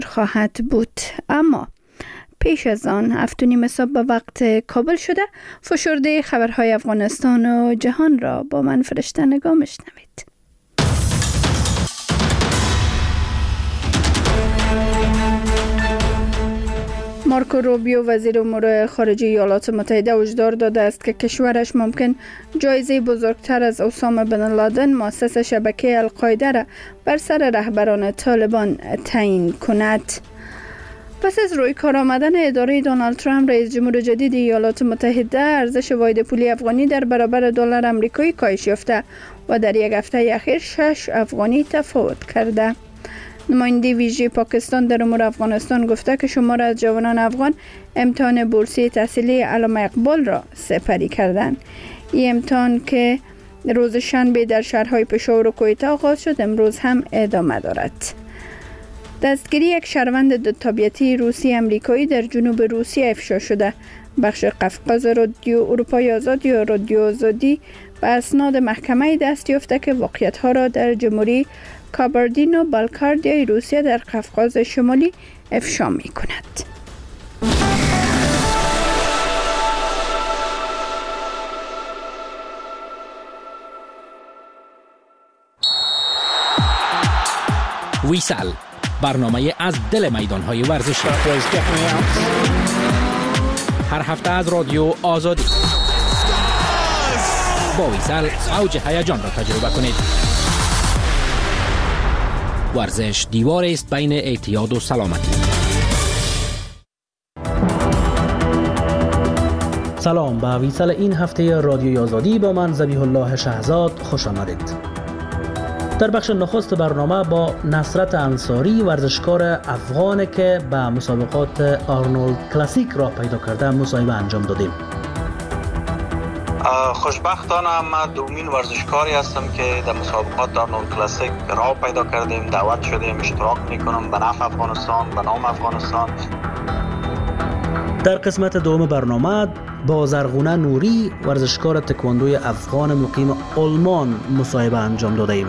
خواهد بود. اما پیش از آن 7:30 صبح به وقت کابل شده. فشرده خبرهای افغانستان و جهان را با من فرشته نگاه میشنوید. مارکو روبیو وزیر امور خارجه ایالات متحده هشدار داده است که کشورش ممکن جایزه بزرگتر از اسامه بن لادن مؤسس شبکه القاعده را بر سر رهبران طالبان تعیین کند. پس از روی کار آمدن اداره دونالد ترامپ رئیس جمهور جدید ایالات متحده، ارزش واحد پولی افغانی در برابر دلار آمریکایی کاهش یافته و در یک هفته اخیر 6 افغانی تفاوت کرده. نماینده ویژه پاکستان در امور افغانستان گفته که شمار از جوانان افغان امتحان بورسیه تحصیلی علامه اقبال را سپری کردند. این امتحان که روز شنبه در شهرهای پشاور و کویته آغاز شد، امروز هم ادامه دارد. دستگیری یک شهروند دو تابعیتی روسی امریکایی در جنوب روسیه افشا شده. بخش قفقاز رادیو اروپای آزاد یا رادیو آزادی به اسناد محکمه دست یافته که واقعیت‌ها را در جمهوری کاباردینو بالکاردیای روسیه در قفقاز شمالی افشا می کند. ویسال، برنامه از دل میدان‌های ورزشی. هر هفته از رادیو آزادی. با ویسال اوج هیجان را تجربه کنید. ورزش دیوار است بین اعتیاد و سلامتی. سلام، به ویسال این هفته رادیوی آزادی با من ذبیح الله شهزاد خوش آمدید. در بخش نخست برنامه با نصرت انصاری، ورزشکار افغان که به مسابقات آرنولد کلاسیک را پیدا کرده، مصاحبه انجام دادیم. خوشبختانه من دومین ورزشکاری هستم که در مسابقات آرنولد کلاسیک راه پیدا کردیم، دعوت شدیم اشتراک میکنم به نفع افغانستان، به نام افغانستان. در قسمت دوم برنامه با زرغونه نوری، ورزشکار تکواندوی افغان مقیم آلمان، مصاحبه انجام دادیم.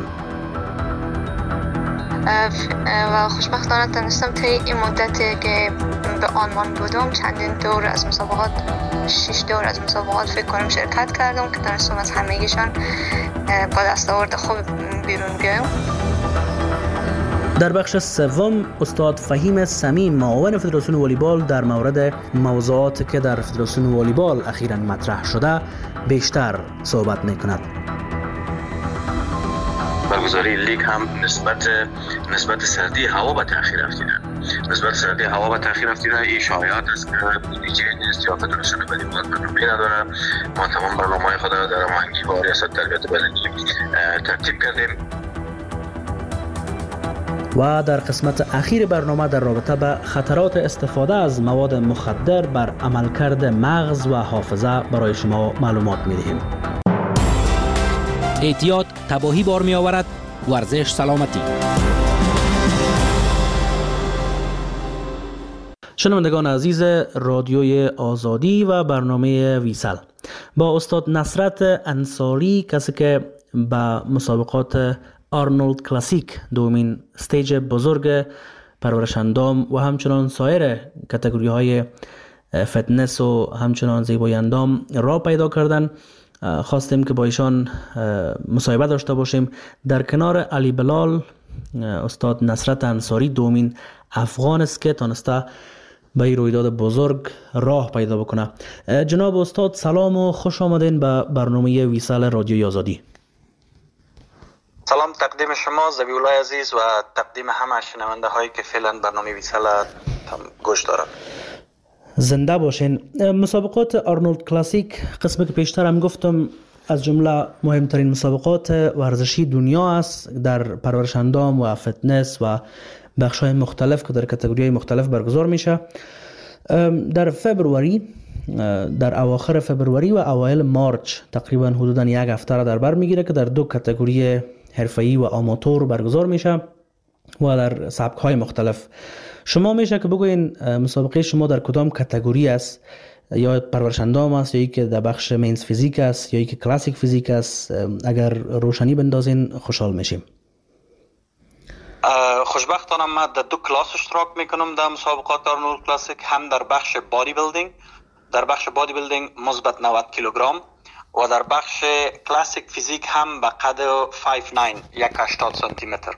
و خوشبختانه تونستم طی این مدتی که به آلمان بودم چندین دور از مسابقات، 6 دور از مسابقات فکر کنم شرکت کردم که تونستم از همگیشان با دستاورد خوب بیرون بیایم. در بخش سوم استاد فهیم صمیم، معاون فدراسیون والیبال، در مورد موضوعاتی که در فدراسیون والیبال اخیراً مطرح شده بیشتر صحبت میکند. برگزاری لیگ هم نسبت سردی هوا به تأخیر رفتیده. این شایعات است که بودجه نیست یا فدراسیون والیبال برنامه نداره. ما تمام برنامه‌های خود را در هماهنگی با ریاست تربیت بدنی ترتیب کردیم. و در قسمت اخیر برنامه در رابطه به خطرات استفاده از مواد مخدر بر عملکرد مغز و حافظه برای شما معلومات می‌دهیم. اعتیاد تباهی بار می آورد، ورزش سلامتی. شنوندگان عزیز رادیوی آزادی و برنامه ویسال، با استاد نصرت انصاری، کسی که به مسابقات آرنولد کلاسیک، دومین استیج بزرگ پرورش اندام و همچنان سایر کاتگوری های فتنس و همچنان زیبایی اندام را پیدا کردن، خواستیم که با ایشان مصاحبه داشته باشیم. در کنار علی بلال، استاد نصرت انصاری دومین افغان است که تانسته به این رویداد بزرگ راه پیدا بکنه. جناب استاد سلام و خوش آمدین به برنامه ویسال رادیوی آزادی. سلام تقدیم شما ذبیح الله عزیز و تقدیم همه شنونده هایی که فعلا برنامه ویسال گوش دارند. زنده باشین. مسابقات آرنولد کلاسیک، قسمی که پیشتر هم گفتم، از جمله مهمترین مسابقات ورزشی دنیا است در پرورش اندام و فتنس و بخش‌های مختلف که در کاتگوری‌های مختلف برگزار میشه. در فبروری، در اواخر فبروری و اوایل مارچ، تقریبا حدوداً یک هفته را در بر میگیره که در دو کاتگوری حرفه‌ای و آماتور برگزار میشه و در سبک‌های مختلف. شما میشه که بگوین مسابقه شما در کدام کاتگوری است؟ یا پرورش اندام است، یا ای که در بخش مینز فیزیک است، یا ای که کلاسیک فیزیک است؟ اگر روشنی بندازین خوشحال میشیم. خوشبختانه من در 2 کلاس اشتراک میکنم در مسابقات آرنولد کلاسیک، هم در بخش بادی بیلدینگ. در بخش بادی بیلدینگ مثبت 90 کیلوگرم و در بخش کلاسیک فیزیک هم به قد 5'9" سانتی متر.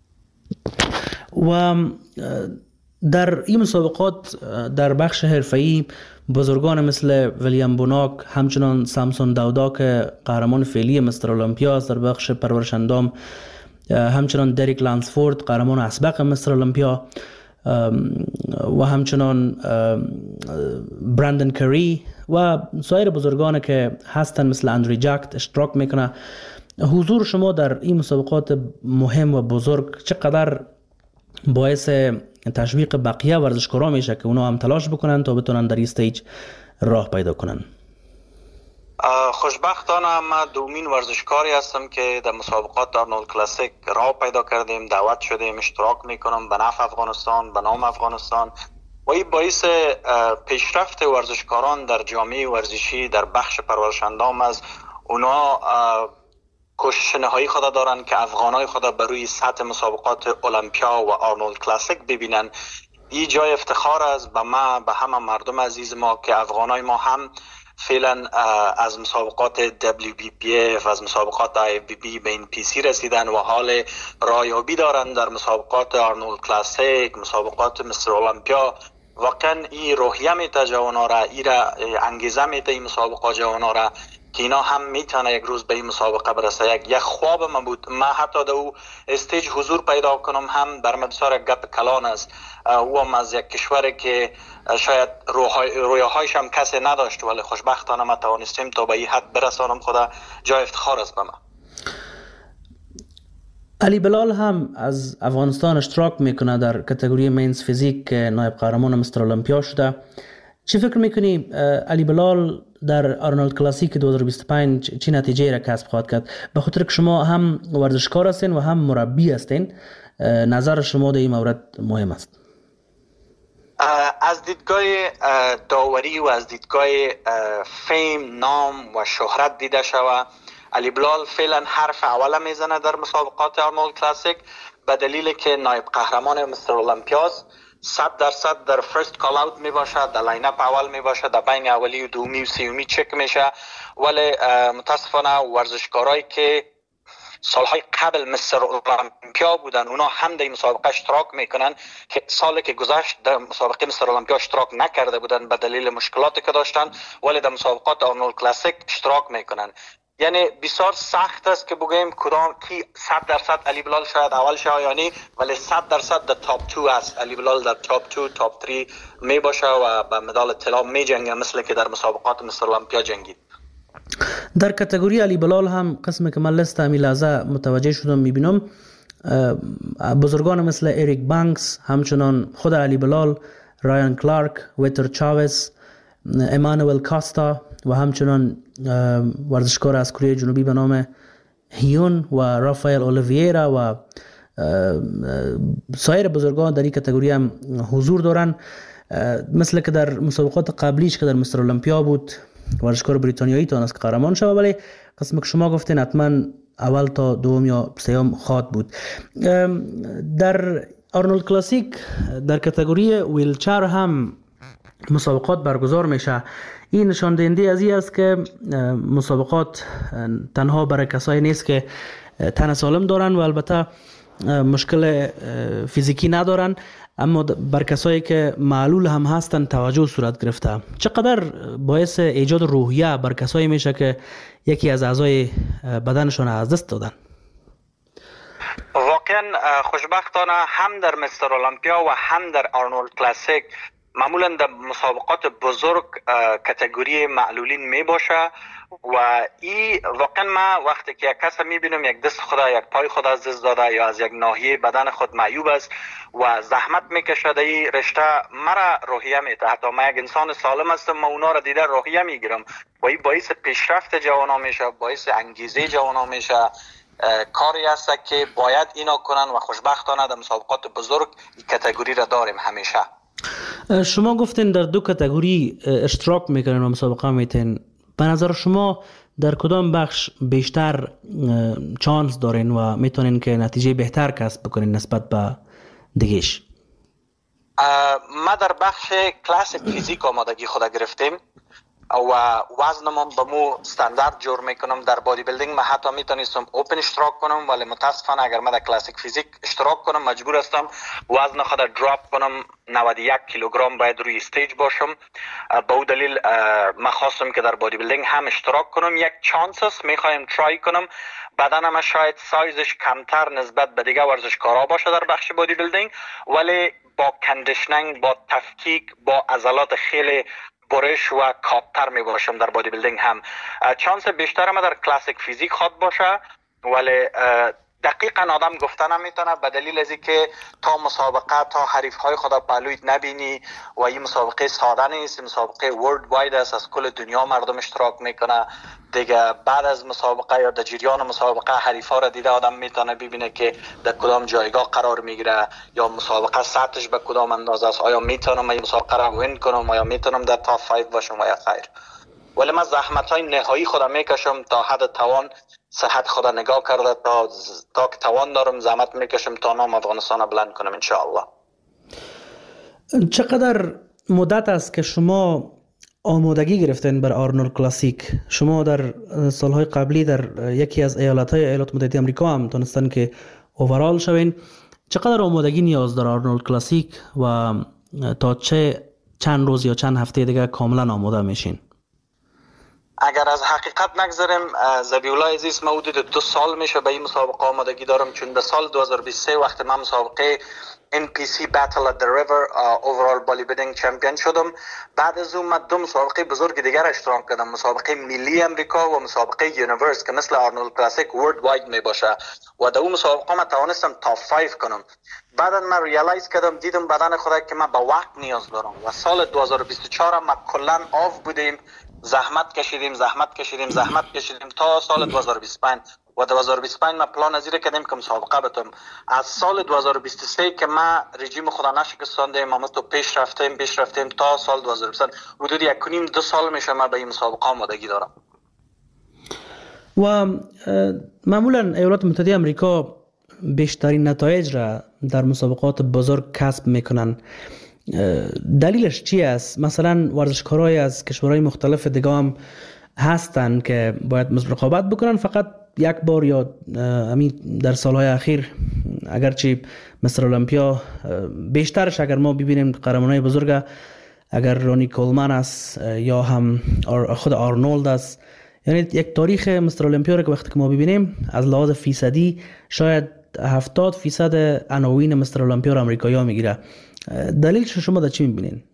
و در این مسابقات در بخش حرفه‌ای بزرگان مثل ویلیام بوناک، همچنان سامسون داودا که قهرمان فعلی مستر المپیا است در بخش پرورش اندام، همچنان دریک لانسفورد قهرمان اسبق مستر المپیا و همچنان برندن کری و سایر بزرگان که هستند مثل اندری جاکت اشتراک میکنه. حضور شما در این مسابقات مهم و بزرگ چقدر باعث تشویق بقیه ورزشکاران میشه که اونا هم تلاش بکنن تا بتونن در این استیج راه پیدا کنن؟ خوشبختانه من دومین ورزشکاری هستم که در مسابقات آرنولد کلاسیک راه پیدا کردیم، دعوت شدیم، اشتراک میکنم به نفع افغانستان، به نام افغانستان و این باعث پیشرفت ورزشکاران در جامعه ورزشی در بخش پرورش اندام است. اونا کوشش نهایی خود دارن که افغانای خود بر روی سطح مسابقات المپیا و آرنولد کلاسیک ببینن. این جای افتخار است به ما، به همه مردم عزیز ما که افغانای ما هم فعلا از مسابقات WBPF، از مسابقات IFBB به این PC رسیدن و حال رایابی دارن در مسابقات آرنولد کلاسیک، مسابقات مستر المپیا. واقعا این روحیه میته جوانا را، این انگیزه میته این مسابقات جوانا را که اینا هم میتونه یک روز به این مسابقه برسه. یک خواب من بود من حتی در او استیج حضور پیدا کنم هم بر من بسیار گپ کلان است. او هم از یک کشوری که شاید رویاهایش هم کسی نداشت، ولی خوشبختانه ما توانستیم تا به این حد برسانم. خدا جای افتخار است به من. علی بلال هم از افغانستان اشتراک میکنه در کاتگوری مینز فیزیک که نایب قهرمان مستر المپیا شده. چی فکر میکنی علی بلال در آرنولد کلاسیک 2025 چی نتیجه را کسب خواهد کرد؟ به خاطر که شما هم ورزشکار هستین و هم مربی هستین، نظر شما در این مورد مهم است. از دیدگاه داوری و از دیدگاه فیم، نام و شهرت دیده شود، علی بلال فعلا حرف اول میزنه در مسابقات آرنولد کلاسیک به دلیل که نایب قهرمان مستر المپیاست. 100% در فرست کال اوت می باشه، در لاین اپ اول می باشه، در بین اولی و دومی و سومی چک میشه. ولی متاسفانه ورزشکارایی که سالهای قبل مستر المپیا بودن اونا هم در مسابقه اشتراک میکنن که سالی که گذشت در مسابقه مستر المپیا اشتراک نکرده بودن به دلیل مشکلاتی که داشتن، ولی در مسابقات آرنولد کلاسیک اشتراک میکنن. یعنی بسیار سخت است که بگوییم کدام کی 100% علی بلال شاید اول شه یعنی، ولی 100% در تاپ 2 است. علی بلال در تاپ 2 تاپ 3 می باشه و به مدال طلا می جنگه مثل که در مسابقات مستر المپیا جنگید. در کاتگوری علی بلال هم قسمی که من لست همی لحظه متوجه شدم میبینم بزرگان مثل اریک بانکس، همچنان خود علی بلال، رایان کلارک، ویتر چاوز، امانوئل کاستا و همچنان ورزشکار از کره جنوبی به نام هیون و رافائل اولیویرا و سایر بزرگان در این کاتگوری هم حضور دارن. مثل که در مسابقات قبلیش که در مستر المپیا بود ورزشکار بریتانیایی تونست قهرمان شود، ولی قسمی که شما گفتین حتما اول تا دوم یا سوم خواهد بود. در آرنولد کلاسیک در کاتگوری ویلچر هم مسابقات برگزار میشه. این نشان دهنده از این است که مسابقات تنها برای کسایی نیست که تن سالم دارن و البته مشکل فیزیکی ندارن، اما بر کسایی که معلول هم هستن توجه صورت گرفته. چقدر باعث ایجاد روحیه بر کسایی میشه که یکی از اعضای بدنشون از دست دادن؟ واقعا خوشبختانه هم در مستر المپیا و هم در آرنولد کلاسیک معمولا در مسابقات بزرگ کاتگوری معلولین می باشه و این واقعا ما وقتی که یک کس میبینم یک دست خدا، یک پای خدا از دست داده یا از یک ناحیه بدن خود معیوب است و زحمت میکشه در این رشته، مرا روحیه میده. حتی ما یک انسان سالم هستم، ما اونا را دیده روحیه میگیرم و این باعث پیشرفت جوانا میشه، باعث انگیزه جوانا میشه. کاری است که باید اینا کنن و خوشبختانه در مسابقات بزرگ این کاتگوری را داریم همیشه. شما گفتین در دو کاتگوری اشتراک میکنن و مسابقه میتین. به نظر شما در کدام بخش بیشتر چانس دارین و میتونین که نتیجه بهتر کسب بکنین نسبت به دیگهش؟ ما در بخش کلاسیک فیزیک آمادگی خود گرفتیم و وزنمون به مو استاندارد جور میکنم. در بادی بیلدینگ ما حتی میتونستم اوپن اشتراک کنم، ولی متاسفانه اگر ما در کلاسیک فیزیک اشتراک کنم مجبور هستم وزن خود دراپ کنم. 91 کیلوگرم باید روی استیج باشم. به اون دلیل ما خواستم که در بادی بیلدینگ هم اشتراک کنم. یک چانس است، میخوایم ترای کنم. بدنم شاید سایزش کمتر نسبت به دیگه ورزشکارا باشه در بخش بادی بیلدینگ، ولی با کندیشنینگ، با تفکیک، با عضلات خیلی برش و کاپتر می باشم در بادی بیلدینگ. هم چانس بیشتر ما در کلاسیک فیزیک خود باشه، ولی دقیقا آدم گفته نمیتونه به دلیل از اینکه تا مسابقه تا حریف های خدا پهلویت نبینی و این مسابقه ساده نیست، مسابقه ورلد واید است، از کل دنیا مردم اشتراک میکنه دیگه. بعد از مسابقه یا در جریان مسابقه حریف ها را دیده آدم میتونه ببینه که در کدام جایگاه قرار میگیره یا مسابقه سطحش به کدام اندازه است، آیا میتونم این مسابقه را وین کنم، آیا میتونم در تاپ 5 باشم و یا خیر. ولی من زحمت های نهایی خودم میکشم تا حد توان، صحت خدا نگاه کرده تا که توان دارم زحمت میکشم تا نام افغانستان را بلند کنم انشاءالله. چقدر مدت است که شما آمادگی گرفتین بر آرنولد کلاسیک؟ شما در سالهای قبلی در یکی از ایالات متحده آمریکا هم تونستن که اوورال شوین. چقدر آمادگی نیاز داره آرنولد کلاسیک و تا چند روز یا چند هفته دیگه کاملا آماده میشین؟ اگر از حقیقت نگذاریم زبیولای عزیز، ما حدود 2 سال میشه به این مسابقه آمادگی دارم، چون به سال 2023 وقت من مسابقه NPC Battle at the River Overall Bodybuilding Champion شدم. بعد از اون من 2 مسابقه بزرگ دیگر اشتراک کردم، مسابقه ملی امریکا و مسابقه یونیورس که مثل آرنولد کلاسیک ورلد واید می باشه و در اون مسابقه من توانستم تاپ 5 کنم. بعد من ریالایز کردم، دیدم بدن خدا که من به وقت نیاز دارم و سال 2024 ما کلا آف بودیم، زحمت کشیدیم تا سال 2025 و 2025 ما پلان ازیره کردیم که مسابقه بتم. از سال 2023 که ما رژیم خدا نشکستاندیم، ما تو پیش رفتیم تا سال 2025 حدود 1.5-2 سال میشه ما به این مسابقه آمادگی دارم. و معمولا ایالات متحده آمریکا بیشترین نتایج را در مسابقات بزرگ کسب میکنن. دلیلش چی است؟ مثلا ورزشکارای از کشورهای مختلف دیگه هم هستن که باید رقابت بکنن فقط یک بار یا همین در سالهای اخیر، اگرچه مستر المپیا بیشترش اگر ما ببینیم قهرمانای بزرگ اگر رونی کولمن است یا هم خود آرنولد است، یعنی یک تاریخ مستر المپیا رو که وقتی که ما ببینیم از لحاظ فیصدی شاید 70% عناوین مستر المپیا رو امریکایی‌ها میگیره. دلیل شما در چی میبینین؟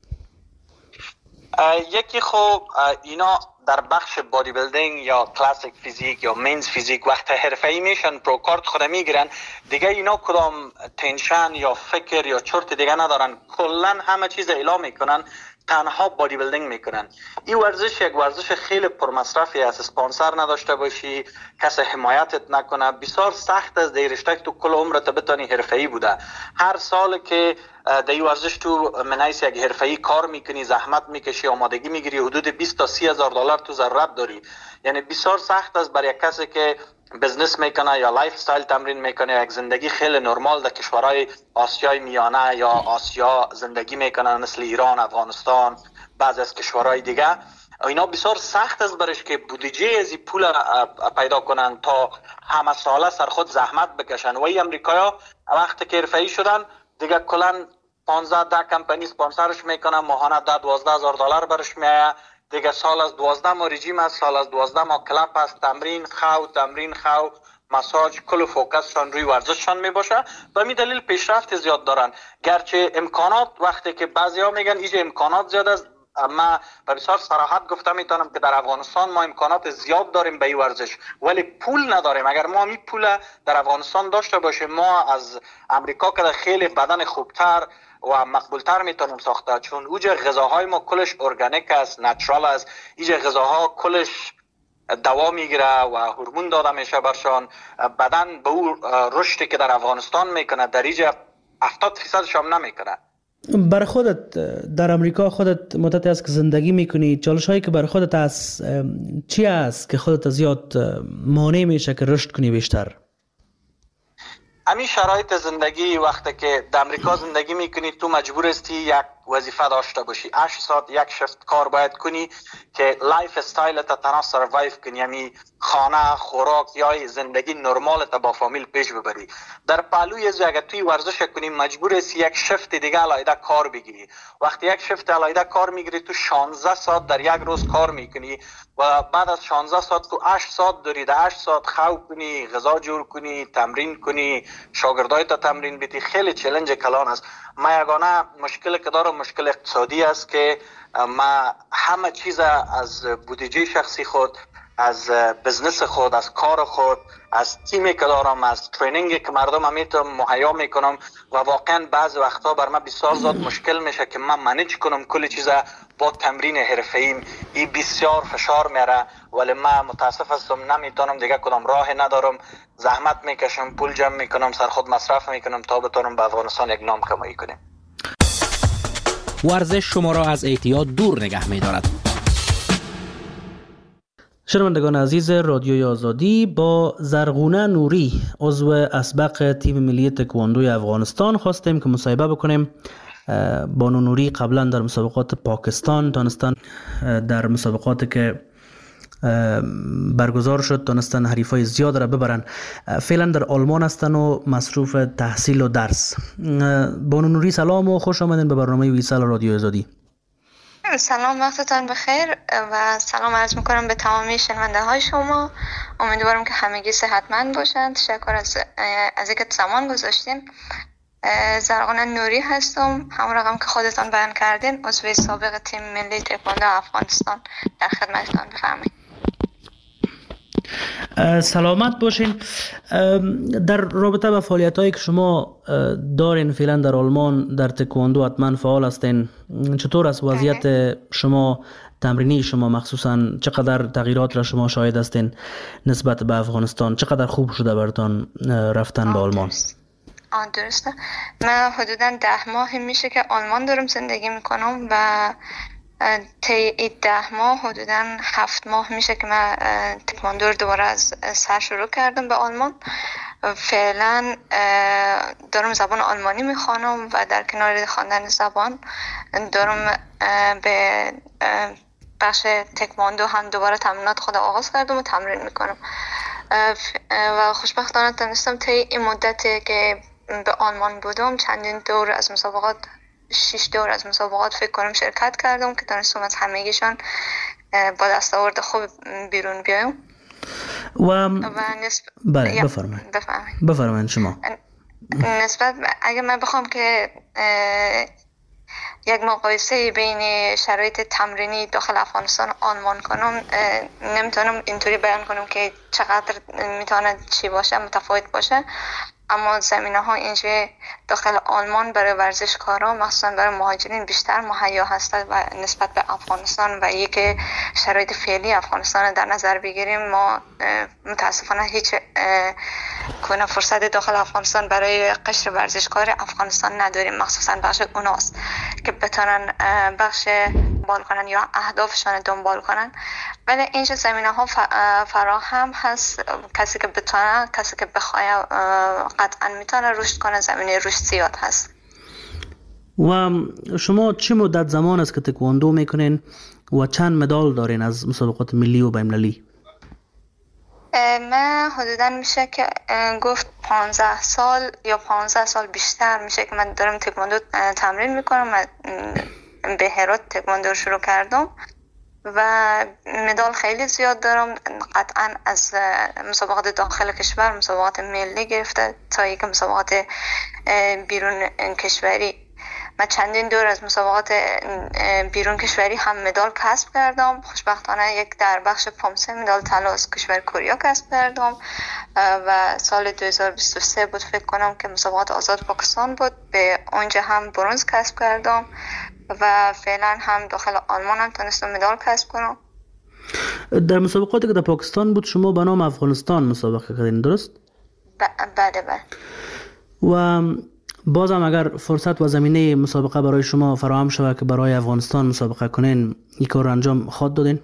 یکی خوب اینا در بخش بادی بیلدینگ یا کلاسیک فیزیک یا مینز فیزیک وقت حرفه‌ای میشن پرو کارت خود میگیرن دیگه، اینا کدام تنشن یا فکر یا چرت دیگه ندارن، کلا همه چیز اعلام میکنن، تنها بادی بیلدینگ میکنن. این ورزش یک ورزش خیلی پرمصرفی است، اسپانسر نداشته باشی، کسی حمایتت نکنه، بسیار سخت است در رشته تو کل عمرت بتونی حرفه‌ای بوده. هر سال که در این ورزش تو منیس یک حرفه‌ای کار میکنی، زحمت میکشی، آمادگی میگیری، حدود 20 تا 30 هزار دلار تو ضرورت داری. یعنی بسیار سخت است برای کسی که بزنس میکنه یا لایف استایل تمرین میکنه یا یک زندگی خیلی نرمال در کشورهای آسیای میانه یا آسیا زندگی میکنه مثل ایران، افغانستان، بعضی از کشورهای دیگه. اینا بسیار سخت است برش که بودجه از این پول پیدا کنن تا همه ساله سر خود زحمت بکشن. و این امریکایا وقتی که حرفه‌ای شدن دیگه کلا 15 کمپانی اسپانسرش میکنن، ماهانه 12 هزار دلار برش میایه دیگه. سال از 12 ماه رژیم است، سال از 12 ماه کلپ است، تمرین خو مساج، کل فوکسشان روی ورزششان میباشه. به این دلیل پیشرفت زیاد دارن. گرچه امکانات وقتی که بعضیا میگن ایجا امکانات زیاد است، اما به بسیار صراحت گفته میتونم که در افغانستان ما امکانات زیاد داریم به این ورزش ولی پول نداریم. اگر ما می پول در افغانستان داشته باشیم، ما از امریکا که خیلی بدن خوبتر و مقبولتر میتونیم ساخته، چون اوجه غذاهای ما کلش ارگانیک است، نچرال است. اینجا غذاها کلش دوا میگیره و هورمون داده میشه برشان. بدن به اون رشدی که در افغانستان میکنه در اینجا 70% هم نمیکنه. برای خودت در امریکا خودت مدت است که زندگی میکنی، چالش هایی که برای خودت است چی است که خودت زیاد مانع میشه که رشد کنی بیشتر؟ همین شرایط زندگی وقتی که در امریکا زندگی میکنی تو مجبور هستی یک وظیفه داشته باشی، 8 ساعت یک شفت کار باید کنی که لایف استایل تا تنها سروایو کنی، یعنی خانه، خوراک یا زندگی نرمال تا با فامیل پیش ببری. در پهلوی از اگه توی ورزش کنی مجبور هستی یک شفت دیگه علیحده کار بگیری. وقتی یک شفت علیحده کار میگیری تو 16 ساعت در یک روز کار میکنی و بعد از 16 ساعت تو 8 ساعت داری، در 8 ساعت خواب کنی، غذا جور کنی، تمرین کنی، شاگردای تا تمرین بدی. خیلی چالش کلان است. ما یگانه مشکل که دارم مشکل اقتصادی است که ما همه چیز از بودجه شخصی خود، از بزنس خود، از کار خود، از تیمی که دارم، از ترینینگی که مردم همیتون مهیا میکنم و واقعا بعض وقتا بر من بسیار زیاد مشکل میشه که من منیج کنم کل چیز با تمرین حرفه‌ایم. این بسیار فشار میاره ولی من متاسف هستم نمیتونم دیگه، کدام راه ندارم. زحمت میکشم، پول جمع میکنم، سر خود مصرف میکنم تا بتونم به افغانستان یک نام کمایی کنیم. ورزش شما را از اعتیاد دور نگه می‌دارد. شنوندگان عزیز رادیوی آزادی، با زرغونه نوری عضو اسبق تیم ملی تکواندوی افغانستان خواستیم که مصاحبه بکنیم. بانو نوری قبلا در مسابقات پاکستان تانستن، در مسابقاتی که برگزار شد تانستن حریفای زیاد را ببرن. فعلا در آلمان هستن و مصروف تحصیل و درس. بانو نوری سلام و خوش آمدین به برنامه ویسال رادیو آزادی. سلام، وقتتان بخیر و سلام عرض میکنم به تمامی شنونده های شما. امیدوارم که همگی صحتمند باشند. تشکر از اینکه زمان گذاشتین. زرغونه نوری هستم، همون رقم که خودتان بیان کردین، عضو سابق تیم ملی تکواندو افغانستان. در خدمتتان، بفرمایید. سلامت باشین. در رابطه با فعالیت‌هایی که شما دارین فعلا در آلمان در تکواندو حتما فعال هستین، چطور است وضعیت شما تمرینی شما، مخصوصا چقدر تغییرات را شما شاهد هستین نسبت به افغانستان؟ چقدر خوب شده براتون رفتن به آلمان؟ درسته. من حدوداً 10 ماه میشه که آلمان دارم زندگی میکنم و طی 10 ماه حدوداً 7 ماه میشه که من تکواندو رو دوباره از سر شروع کردم به آلمان. فعلا دارم زبان آلمانی میخوانم و در کنار خواندن زبان دارم به بخش تکواندو هم دوباره تمرینات خود آغاز کردم و تمرین میکنم و خوشبختانه تونستم طی این مدتی که به آلمان بودم چندین دور از مسابقات، 6 دور از مسابقات فکر کنم شرکت کردم که تونستم از همگیشان با دستاورد خوب بیرون بیایم. بله بفرمایید شما. نسبت اگه من بخوام که یک مقایسه بین شرایط تمرینی داخل افغانستان و آلمان کنم، نمیتونم اینطوری بیان کنم که چقدر میتونه چی باشه، متفاوت باشه. اما زمینه ها اینجا داخل آلمان برای ورزشکاران مخصوصا برای مهاجرین بیشتر مهیا هستند و نسبت به افغانستان و یک شرایط فعلی افغانستان در نظر بگیریم، ما متاسفانه هیچ کنه فرصت داخل افغانستان برای قشر ورزشکار افغانستان نداریم، مخصوصا بخش اوناست که بتونن بخش دنبال کنن یا اهدافشان دنبال کنن. ولی اینجا زمینه ها فراهم هست، کسی که بتونه، کسی که بخواه قطعا میتونه رشد کنه، زمینه رشد زیاد هست. و شما چه مدت زمان است که تکواندو میکنین و چند مدال دارین از مسابقات ملی و بین‌المللی؟ من حدودا میشه که گفت 15 سال یا 15 سال بیشتر میشه که من دارم تکواندو تمرین میکنم. من به هرات تکواندو رو شروع کردم و مدال خیلی زیاد دارم، قطعا از مسابقات داخل کشور، مسابقات ملی گرفته تا یک مسابقات بیرون کشوری. من چندین دور از مسابقات بیرون کشوری هم مدال کسب کردم. خوشبختانه یک در بخش پومسه مدال طلا از کشور کره کسب کردم و سال 2023 بود فکر کنم که مسابقات آزاد پاکستان بود، به اونجا هم برنز کسب کردم و فعلا هم داخل آلمان هم تونستم مدال کسب کنم. در مسابقاتی که در پاکستان بود شما به نام افغانستان مسابقه کردین، درست؟ بله. و بازم اگر فرصت و زمینه مسابقه برای شما فراهم شود که برای افغانستان مسابقه کنین، این کار انجام خواهد دادین؟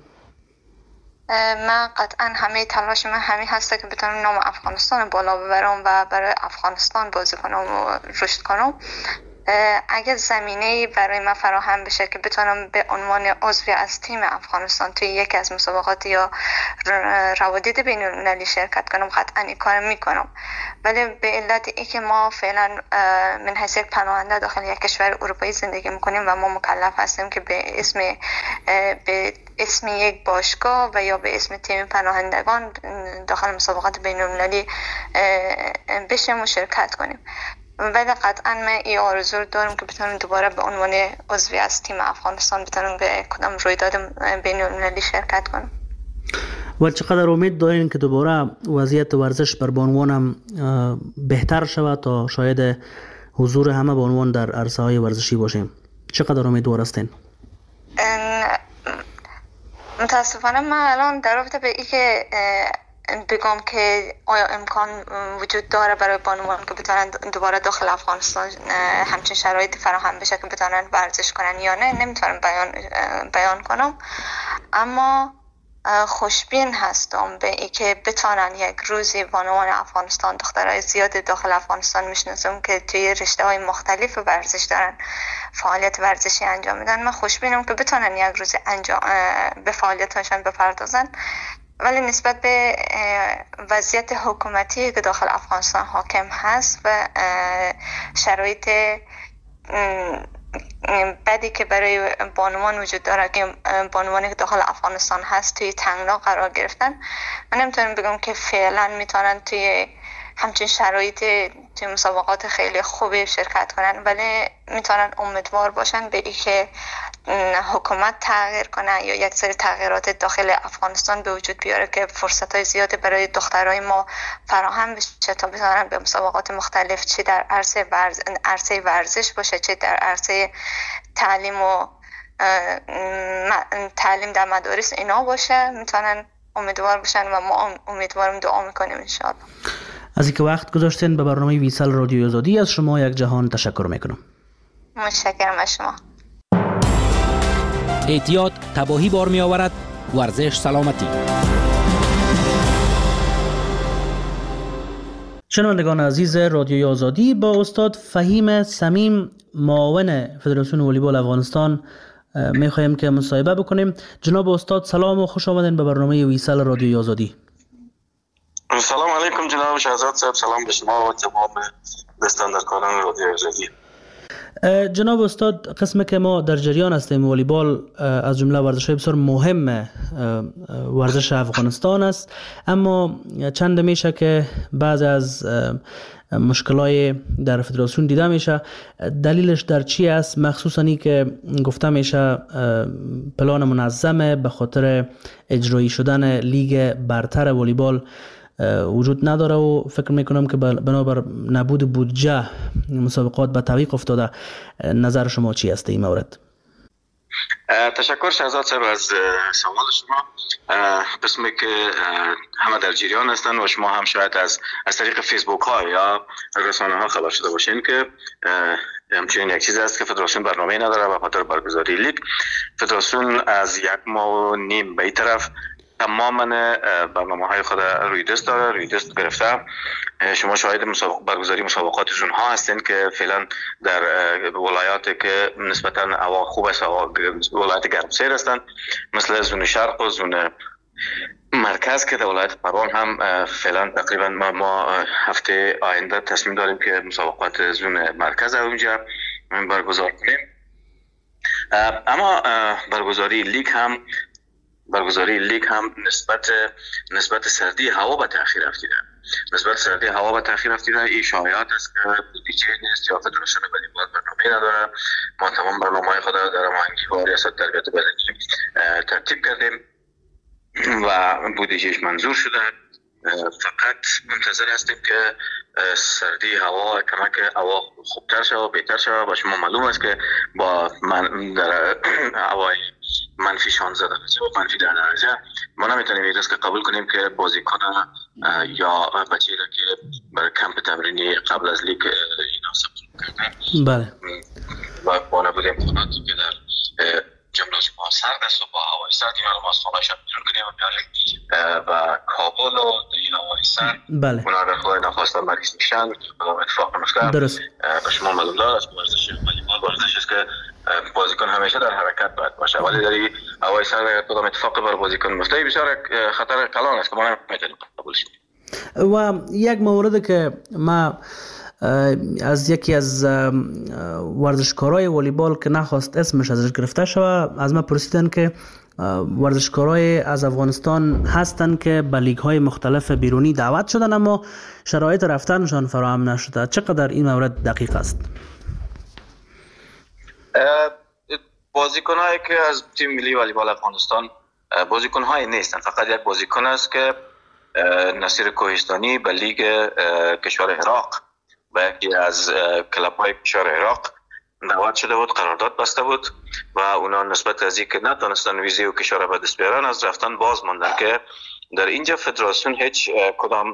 من قطعا همه تلاش من همین هسته که بتونم نام افغانستان بالا ببرم و برای افغانستان بازی کنم و رشد کنم. اگر زمینه برای من فراهم بشه که بتونم به عنوان عضوی از تیم افغانستان توی یکی از مسابقات یا روادید بین المللی شرکت کنم، قطعا این کار میکنم. ولی به علت ای که ما فعلا من حیث یک پناهنده داخل یک کشور اروپایی زندگی میکنیم و ما مکلف هستیم که به اسم یک باشگاه و یا به اسم تیم پناهندگان داخل مسابقات بین المللی بشیم و شرکت کنیم. ولی قطعا من این آرزو دارم که بتونم دوباره به عنوان عضوی از تیم افغانستان بتونم به کدام رویداد بین المللی شرکت کنم. و چقدر امید دارین که دوباره وضعیت ورزش بر بانوان هم بهتر شود تا شاید حضور همه بانوان در عرصه های ورزشی باشیم؟ چقدر امیدوار هستین؟ متاسفانه من الان در رابطه به این که بگم که آیا امکان وجود داره برای بانوان که بتونن دوباره داخل افغانستان همچین شرایطی فراهم بشه که بتونن ورزش کنن یا نه، نمیتونم بیان کنم. اما خوشبین هستم به ای که بتونن یک روزی بانوان افغانستان، دخترای زیاد داخل افغانستان میشناسم که توی رشته های مختلف ورزش دارن فعالیت ورزشی انجام میدن. من خوشبینم که بتونن یک روزی به فعالیتاشون بپردازن. ولی نسبت به وضعیت حکومتی که داخل افغانستان حاکم هست و شرایط بدی که برای بانوان وجود داره که بانوانی که داخل افغانستان هست توی تنگنا قرار گرفتن، من نمیتونم بگم که فعلا میتونن توی همچین شرایطی توی مسابقات خیلی خوبی شرکت کنن، ولی میتونن امیدوار باشن به این که حکومت تغییر کنه یا یک سری تغییرات داخل افغانستان به وجود بیاره که فرصت‌های زیادی برای دخترای ما فراهم بشه تا بتونن به مسابقات مختلف، چه در عرصه ورزش باشه چه در عرصه تعلیم و تعلیم در مدارس اینا باشه، میتونن امیدوار باشن و ما امیدواریم، دعا میکنیم انشاءالله. از اینکه وقت گذاشتین به برنامه ویسال رادیوی آزادی از شما یک جهان تشکر میکنم. متشکرم از شما. اعتیاد تباهی بار می آورد، ورزش سلامتی. شنوندگان عزیز رادیوی آزادی، با استاد فهیم صمیم معاون فدراسیون والیبال افغانستان میخوایم که مصاحبه بکنیم. جناب استاد سلام و خوش آمدین به برنامه ویسال رادیوی آزادی. سلام علیکم جناب شهزاد صاحب، سلام به شما و تمام دستاندرکاران رادیوی آزادی. جناب استاد، قسمی که ما در جریان هستیم والیبال از جمله ورزش‌های بسیار مهم ورزش افغانستان است، اما چند میشه که بعضی از مشکلای در فدراسیون دیده میشه. دلیلش در چی است؟ مخصوصا این که گفته میشه پلان منظمه به خاطر اجرایی شدن لیگ برتر والیبال وجود نداره و فکر میکنم که بنابر نبود بودجه مسابقات به تعویق افتاده. نظر شما چی است این مورد؟ تشکر شهزاد صاحب از سوال شما. قسمی که همه در جریان هستن و شما هم شاید از طریق فیسبوک ها یا رسانه ها خبر شده باشین که همچنین یک چیز است که فدراسیون برنامه نداره و خاطر برگزاری لیگ. فدراسیون از 1.5 ماه به این طرف تماما برنامه‌های خود روی دست داره، روی دست گرفته. شما شاهد برگزاری مسابقات اونها هستین که فعلا در ولایاتی که نسبتا هوا خوب است، ولایت گرمسیر هستند، مثل زون شرق و زون مرکز که در ولایت پروان هم فعلا تقریبا ما هفته آینده تصمیم داریم که مسابقات زون مرکز اونجا برگزار کنیم. اما برگزاری لیگ هم نسبت سردی هوا به تأخیر افتیده. این شایعات است که بودجه نیست یا فدراسیون والیبال برنامه نداره. ما تمام برنامه‌های خود در هماهنگی با ریاست تربیت بلدی ترتیب کردیم و بودجهش منظور شده. فقط منتظر هستیم که سردی هوا کمک هوا خوبتر شود و بهتر شود. و شما معلوم است که با در هوای منفی 16 درجه و منفی 10 درجه ما نمیتونیم این که قبول کنیم که بازیکن یا بچه‌ای که برای کمپ تمرینی قبل از لیگ اینا ثبت کردن. بله. و بانه بود امکاناتی که در جمله از ما سرد است و با هوای سرد اینا رو ما از خانه شب بیرون کنیم و بیاریم و کابل و این هوای سرد بله. اونا در خواهی نخواستن مریض میشن کدام اتفاق نمیفته. درست. به شما معلوم دار است ورزش والیبال ورزش است که بازیکن همیشه در حرکت باید باشه، ولی در هوای سرد اگر کدام اتفاقی بر بازیکن میفته بسیار خطر کلان است که ما نمیتونیم قبولش کنیم. و یک مورد که ما از یکی از ورزشکارای والیبال که نخواست اسمش ازش گرفته شود از ما پرسیدن که ورزشکارای از افغانستان هستن که به لیگ های مختلف بیرونی دعوت شدن اما شرایط رفتنشان فراهم نشده. چقدر این مورد دقیق است؟ بازیکن‌هایی که از تیم ملی والیبال افغانستان بازیکن‌های نیستن، فقط یک بازیکن است که نصیر کوهستانی به لیگ کشور عراق و یکی از کلاب‌های کشور عراق دعوت شده بود، قرارداد بسته بود و اونا نسبت از اینکه نتونستن ویزه و کشور به دست بیارن از رفتن باز ماندن که در اینجا فدراسیون هیچ کدام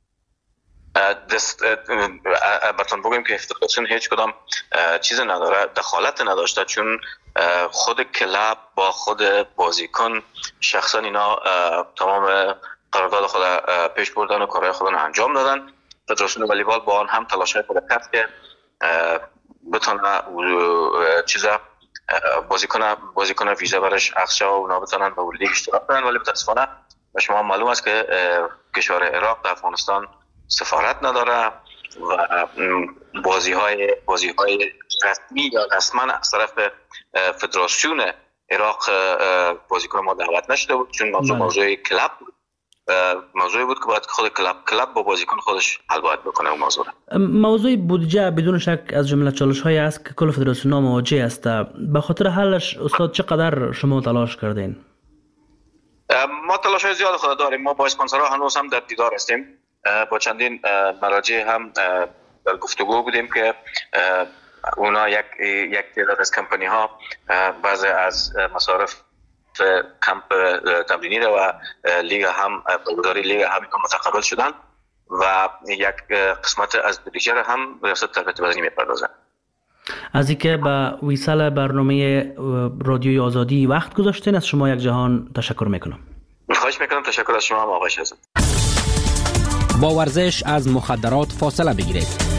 براتون بگم که فدراسیون هیچ کدام چیز نداره، دخالت نداشته، چون خود کلاب با خود بازیکن شخصا اینا تمام قرارداد خود پیش بردن و کارهای خودن انجام دادن. فدراسیون والیبال با آن هم تلاش‌های خود کرد که بتونه چیزا بازیکن ویزا برش اخذ و اونا بتونن به لیگ اشتراک کنن، ولی متاسفانه به شما معلوم است که کشور عراق در افغانستان سفارت نداره و بازی‌های رسمی یا رسما از طرف فدراسیون عراق بازیکن ما دعوت نشده بود، چون موضوع کلاب موضوعی بود که باید خود کلاب با بازیکن خودش حل باید بکنه. اون موضوع بودجه بدون شک از جمله چالش‌هایی است که کل فدراسیون‌ها مواجه است. به خاطر حلش استاد چقدر شما تلاش کردین؟ ما تلاش‌های زیاد خود داریم. ما با اسپانسرها هنوز هم در دیدار هستیم، با چندین مراجع هم در گفتگو بودیم که اونا یک تعداد از کمپانی‌ها بعضی از مصارف کمپ تمرینی و لیگ هم برگزاری لیگ هم متقبل شدن و یک قسمت از بودجه هم ریاست تربیت بدنی میپردازن. از اینکه به ویسال برنامه رادیوی آزادی وقت گذاشتین از شما یک جهان تشکر میکنم. خواهش میکنم. تشکر از شما هم آقای شهزاد. با ورزش از مخدرات فاصله بگیرید.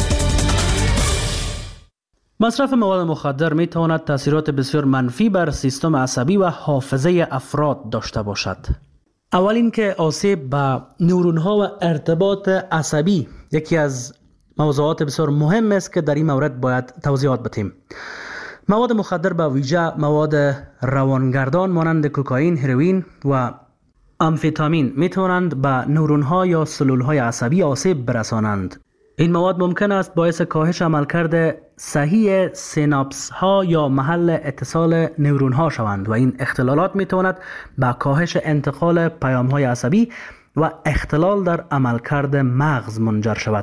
مصرف مواد مخدر می تواند تاثیرات بسیار منفی بر سیستم عصبی و حافظه افراد داشته باشد. اول اینکه آسیب به نورون‌ها و ارتباط عصبی یکی از موضوعات بسیار مهم است که در این مورد باید توضیحات بدیم. مواد مخدر به ویژه مواد روانگردان مانند کوکائین، هروئین و آمفتامین می توانند به نورون‌ها یا سلول‌های عصبی آسیب برسانند. این مواد ممکن است باعث کاهش عملکرد صحیح سیناپس ها یا محل اتصال نورون ها شوند و این اختلالات می تواند به کاهش انتقال پیام های عصبی و اختلال در عملکرد مغز منجر شود.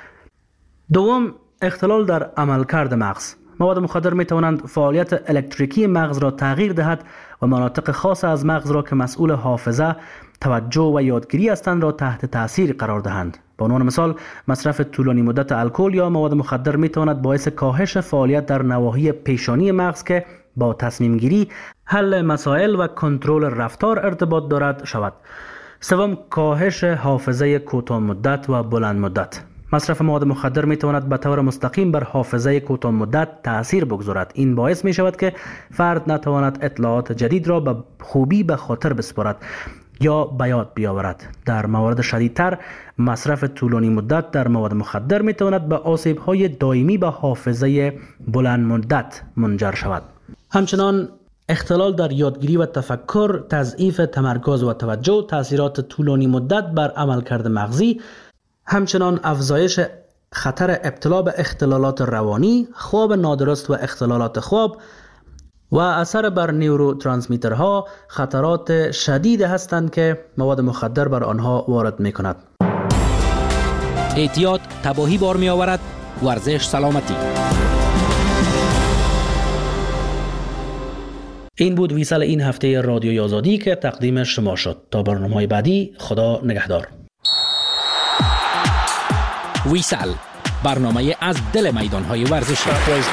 دوم، اختلال در عملکرد مغز. مواد مخدر می توانند فعالیت الکتریکی مغز را تغییر دهد و مناطق خاص از مغز را که مسئول حافظه، توجه و یادگیری هستند را تحت تاثیر قرار دهند. به عنوان مثال مصرف طولانی مدت الکل یا مواد مخدر می تواند باعث کاهش فعالیت در نواحی پیشانی مغز که با تصمیم گیری، حل مسائل و کنترل رفتار ارتباط دارد شود. سوم، کاهش حافظه کوتاه مدت و بلند مدت. مصرف مواد مخدر می تواند به طور مستقیم بر حافظه کوتاه مدت تأثیر بگذارد. این باعث می شود که فرد نتواند اطلاعات جدید را به خوبی به خاطر بسپارد یا به یاد بیاورد. در موارد شدیدتر مصرف طولانی مدت در مواد مخدر می تواند به آسیب‌های دائمی به حافظه بلند مدت منجر شود. همچنان اختلال در یادگیری و تفکر، تضعیف تمرکز و توجه، تاثیرات طولانی مدت بر عملکرد مغزی، همچنان افزایش خطر ابتلا به اختلالات روانی، خواب نادرست و اختلالات خواب و اثر بر نیوروترانسمیترها خطرات شدید هستند که مواد مخدر بر آنها وارد می کند. احتیاط تباهی بار می آورد. ورزش سلامتی. این بود ویسال این هفته رادیوی آزادی که تقدیم شما شد. تا برنامه‌های بعدی، خدا نگهدار. ویسل، برنامه از دل میدان‌های ورزشی.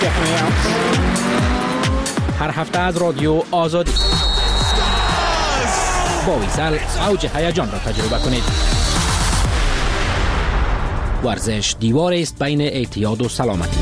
هر هفته از رادیو آزادی. با ویسل اوج هیجان را تجربه کنید. ورزش دیواری است بین اعتیاد و سلامتی.